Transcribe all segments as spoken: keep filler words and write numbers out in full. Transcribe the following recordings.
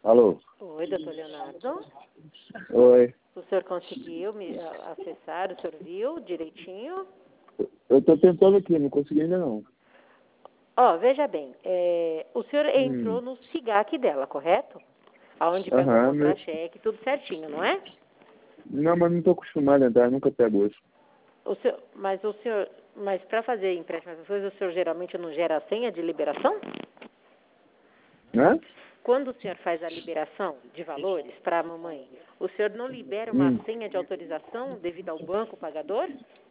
Alô? Oi, doutor Leonardo. Oi. O senhor conseguiu me a- acessar? O senhor viu direitinho? Eu tô tentando aqui, não consegui ainda não. Ó, veja bem, é, o senhor entrou Hum. no SIGAC dela, correto? Aonde pega o Aham, mas... contra-cheque, tudo certinho, não é? Não, mas não tô acostumado a entrar, nunca pego isso. O senhor, mas o senhor, mas para fazer empréstimo essas coisas, o senhor geralmente não gera a senha de liberação? Né? Quando o senhor faz a liberação de valores para a mamãe, o senhor não libera uma Hum. senha de autorização devido ao banco pagador?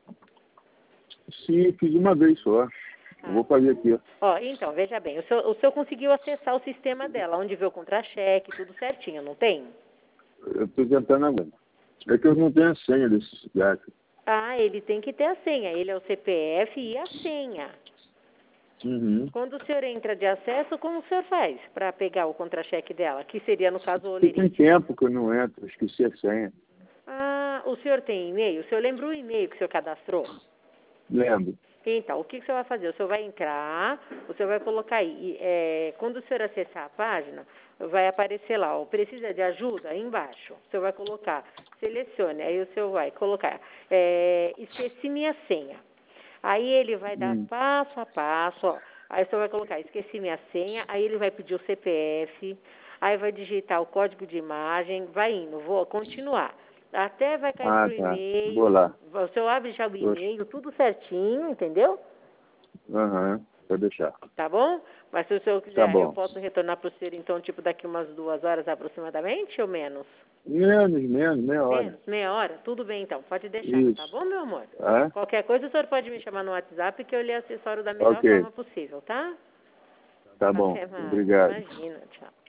Sim, fiz uma vez só. Eu Ah, vou fazer aqui. ó, então, veja bem, o senhor, o senhor conseguiu acessar o sistema dela, onde vê o contra-cheque, tudo certinho, não tem? Eu tô tentando agora. É que eu não tenho a senha desse cigarro. Ah, ele tem que ter a senha, ele é o C P F e a senha. Uhum. Quando o senhor entra de acesso, como o senhor faz para pegar o contra-cheque dela, que seria, no caso, o Porque tem olerite? tempo que eu não entro, eu esqueci a senha. Ah, o senhor tem e-mail? O senhor lembra o e-mail que o senhor cadastrou? Lembro. Então, o que, que o senhor vai fazer? O senhor vai entrar, o senhor vai colocar aí, é, quando o senhor acessar a página, vai aparecer lá, ó, precisa de ajuda? Aí embaixo. O senhor vai colocar, selecione, aí o senhor vai colocar, é, esqueci minha senha. Aí ele vai dar Hum. passo a passo, ó. Aí o senhor vai colocar, esqueci minha senha, aí ele vai pedir o C P F, aí vai digitar o código de imagem, vai indo, vou continuar. Até vai cair Ah, pro tá. Vou e-mail, lá. o senhor abre já o Poxa. e-mail, tudo certinho, entendeu? Aham, vou deixar. Tá bom? Mas se o senhor Tá quiser, eu bom. posso retornar pro senhor, então, tipo, daqui umas duas horas aproximadamente, ou menos? Menos, menos, meia hora. Menos? Meia hora? Tudo bem, então, pode deixar, tá Isso. bom, meu amor? É? Qualquer coisa, o senhor pode me chamar no WhatsApp que eu lhe assessoro da melhor Ok. forma possível, tá? Tá bom. Até mais. Obrigado. Imagina, tchau.